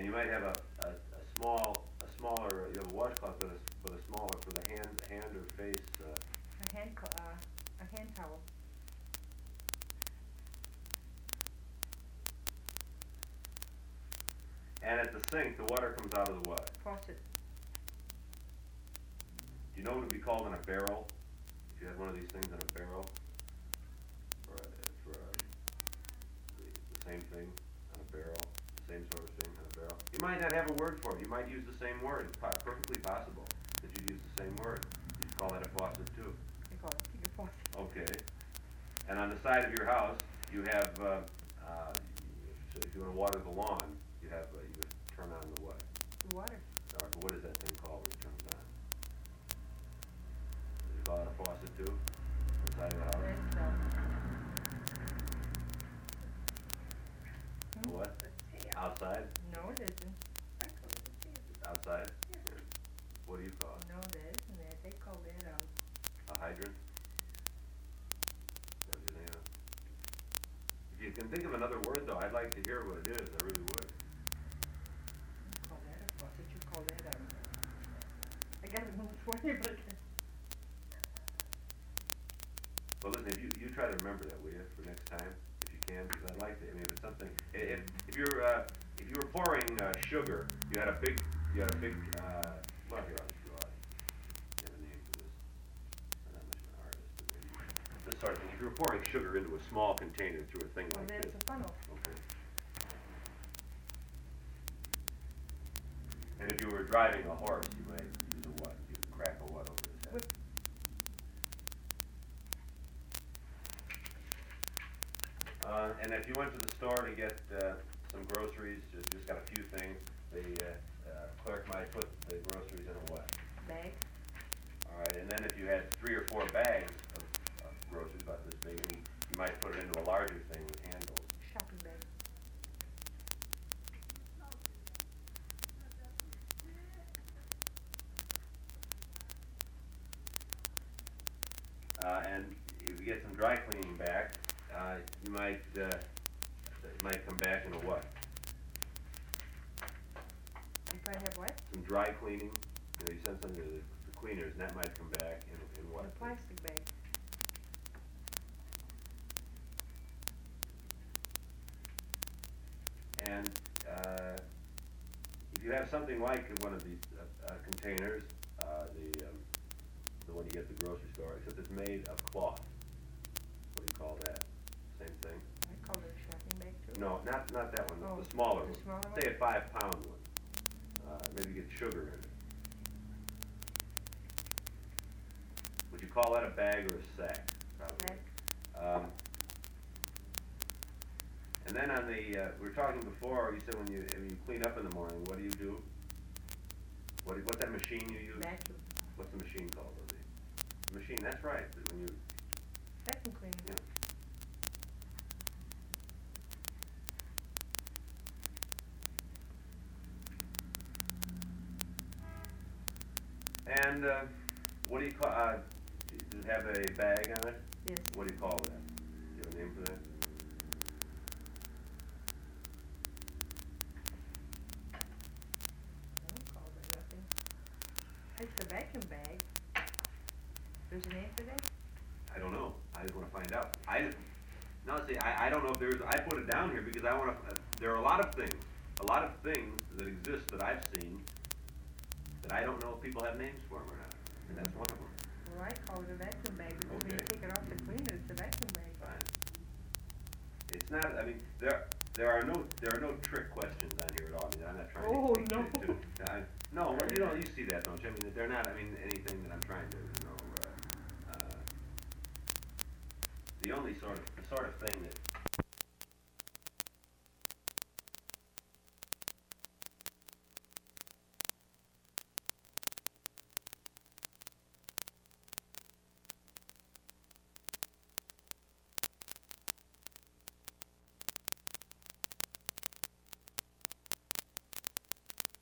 And you might have a smaller, you have a washcloth with a smaller for the hand or face. A hand towel. And at the sink, the water comes out of the what? Faucet. Do you know what it would be called in a barrel? If you had one of these things in a barrel? For the same thing on a barrel, the same sort of thing on a barrel. You might not have a word for it. You might use the same word. It's perfectly possible that you'd use the same word. You'd call that a faucet too. They call it a faucet. Okay. And on the side of your house, you have, so if you want to water the lawn, you would turn on the what? The water. What is that thing called when it turns on? Do you call it a faucet too? On the side of the house? What? Outside? No, it isn't. Outside? Yeah. What do you call it? No, that isn't that. They call that a hydrant? If you can think of another word, though, I'd like to hear what it is. I really would. You call that a faucet. You call that I got it moved for you, but. Well, listen, if you try to remember that, will you, for next time, if you can, because I'd like to. I mean, if it's something, if you were pouring sugar, you had a big, well, here I'll just go out. You have a name for this. I'm not much of an artist, but maybe this sort of thing. If you were pouring sugar into a small container through a thing like this. That's a funnel. Okay. And if you were driving a horse, you might use a what? You could crack a what over his head? Whip. And if you went to the store to get some groceries, just got a few things, the clerk might put the groceries in a what? Bag. All right, and then if you had 3 or 4 bags of groceries about this big, I mean, you might put it into a larger thing with handles. Shopping bag. And if you get some dry cleaning back, you might it might come back in a what? If I have what? Some dry cleaning. You know, you send something to the cleaners, and that might come back in what? In a plastic bag. And if you have something like one of these containers, the one you get at the grocery store, except it's made of cloth. What do you call that? Same thing? I call it a shopping bag too. No, not that one. Oh, the smaller the one. smaller one? Say a 5-pound one. Maybe get sugar in it. Would you call that a bag or a sack? Probably. Bag. And then on the, we were talking before, you said when you clean up in the morning, what do you do? What's that machine you use? Vacuum. What's the machine called? The machine, that's right. When you, Vacuum cleaner. yeah. And what do you call, does it have a bag on it? Yes. What do you call that? Do you have a name for that? I don't call it nothing. It's a vacuum bag. There's a name for that? I don't know. I just want to find out. I don't know if there's, I put it down here because I want to, there are a lot of things that exist that I've seen that I don't know if people have names for them or not. And that's one of them. Well, I call it a vacuum bag because when you Okay. take it off the cleaner, it's a vacuum bag. Fine. It's not, I mean, there are no trick questions on here at all. I mean, I'm not trying Oh, to. no. No, well, you see that, don't you? I mean, they're not, I mean, anything that I'm trying to, the only the sort of thing that